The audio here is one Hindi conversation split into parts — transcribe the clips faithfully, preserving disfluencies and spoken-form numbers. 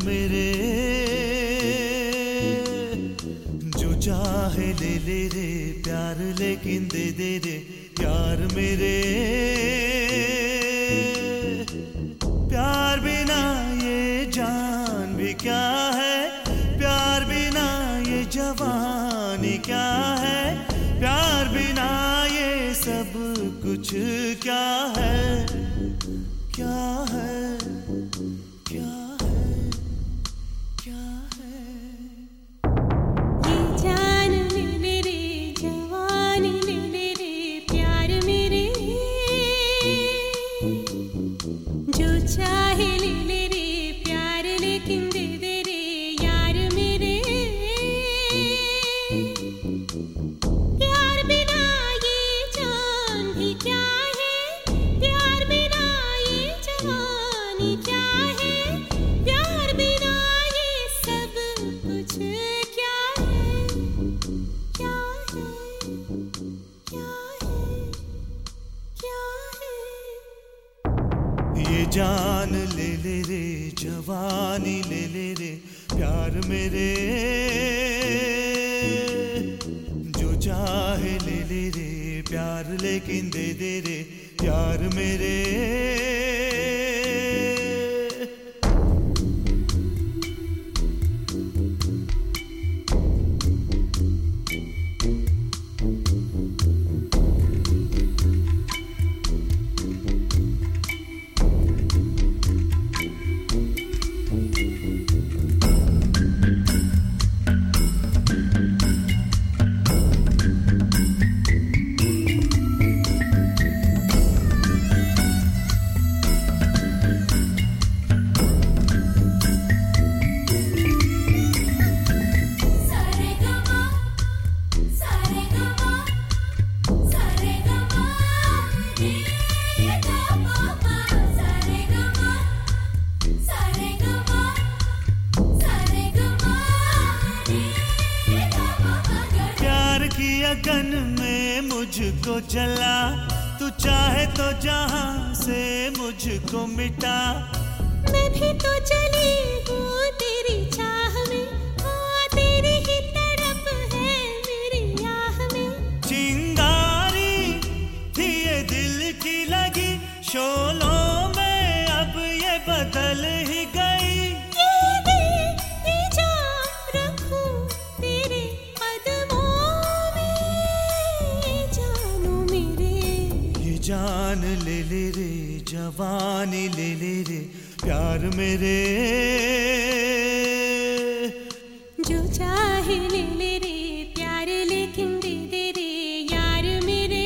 मेरे, जो चाहे ले ले रे प्यार, लेकिन दे दे रे प्यार मेरे। प्यार बिना ये जान भी क्या है, प्यार बिना ये जवानी क्या है, प्यार बिना ये सब कुछ क्या है, क्या है, क्या है, क्या है। ये जान ले ले रे जवानी ले ले रे प्यार मेरे, जो चाहे ले ले रे प्यार, लेकिन दे दे रे यार मेरे। प्यार बिना ये जान भी क्या है, प्यार बिना ये जवानी क्या है, प्यार बिना ये सब कुछ क्या है, क्या है, क्या है, क्या है। ये जान ले ले रे जवानी ले ले रे प्यार मेरे, जो चाहे ले ले रे प्यार, लेकिन दे दे रे प्यार मेरे। लगन में मुझको जला, तू चाहे तो जहां से मुझको मिटा। मैं भी तो चली हूँ तेरी चाह में, हाँ तेरी ही तड़प है मेरी आह में। चिंगारी थी ये दिल की लगी, शोलों में अब ये बदल ही गई। ये दिल ये जान रखूं तेरे कदमों में, जानू मेरे। ये जान ले ले रे जवानी ले ले रे प्यार मेरे, जो चाहे ले ले रे प्यार, लेकिन दे दे रे यार मेरे।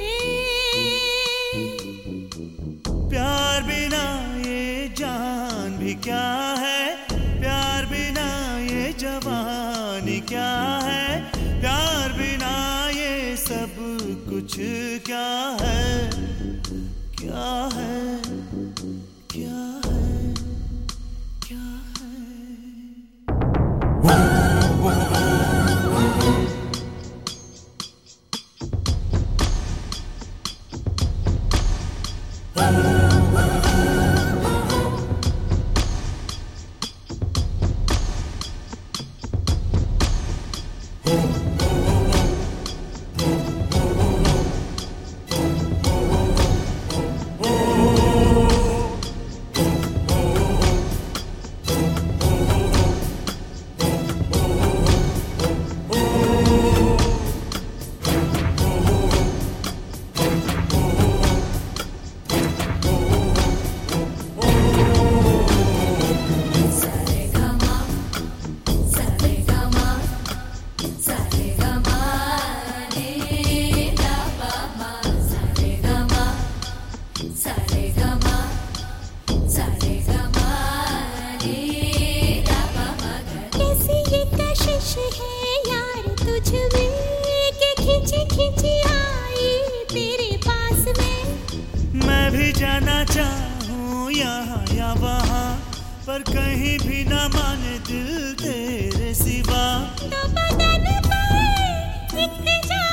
प्यार बिना ये जान भी क्या है, प्यार बिना ये जवानी क्या है, प्यार बिना ये सब कुछ क्या है, क्या है, क्या है, क्या है। मैं भी जाना चाहूँ यहाँ या वहाँ, पर कहीं भी ना माने दिल तेरे सिवा। तो बदन पर एक